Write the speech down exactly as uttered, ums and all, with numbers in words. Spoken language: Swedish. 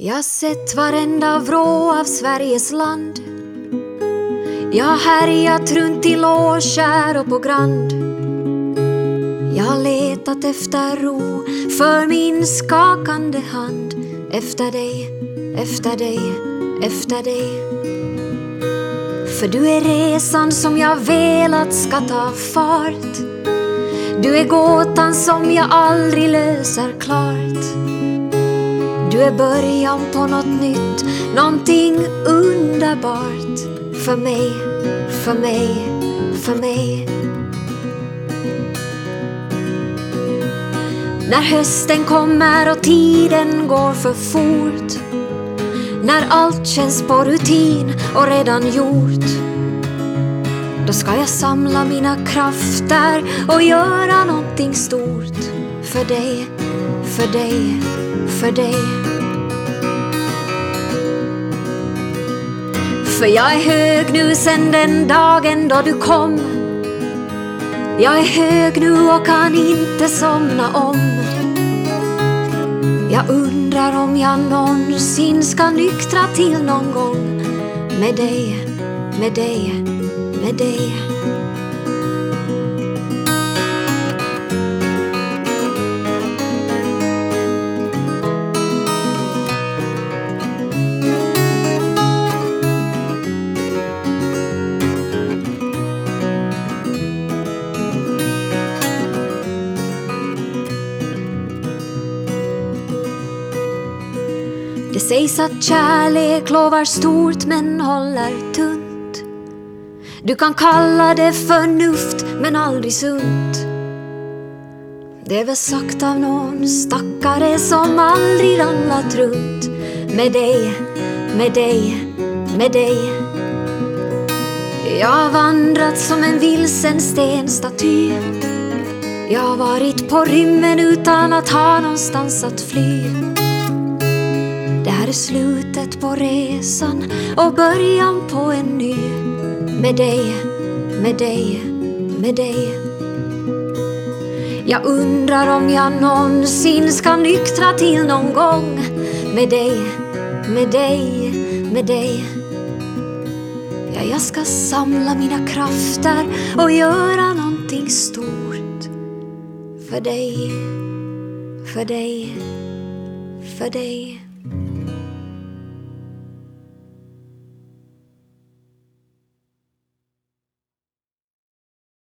Jag har sett varenda vrå av Sveriges land. Jag har härjat runt i Låskär och på Grand. Jag har letat efter ro för min skakande hand. Efter dig, efter dig, efter dig. För du är resan som jag velat ska ta fart. Du är gåtan som jag aldrig löser klart. Du är början på något nytt, någonting underbart. För mig, för mig, för mig. När hösten kommer och tiden går för fort. När allt känns på rutin och redan gjort. Då ska jag samla mina krafter och göra någonting stort. För dig, för dig, för dig. För jag är hög nu sen den dagen då du kom. Jag är hög nu och kan inte somna om. Jag undrar om jag någonsin ska nyktra till någon gång. Med dig, med dig, med dig. Det sägs att kärlek lovar stort men håller tunt. Du kan kalla det förnuft men aldrig sunt. Det är väl sagt av någon stackare som aldrig ramlat runt. Med dig, med dig, med dig. Jag har vandrat som en vilsen stenstaty. Jag har varit på rymmen utan att ha någonstans att fly. Det här är slutet på resan och början på en ny. Med dig, med dig, med dig. Jag undrar om jag någonsin ska nyktra till någon gång. Med dig, med dig, med dig. Ja, jag ska samla mina krafter och göra någonting stort. För dig, för dig, för dig.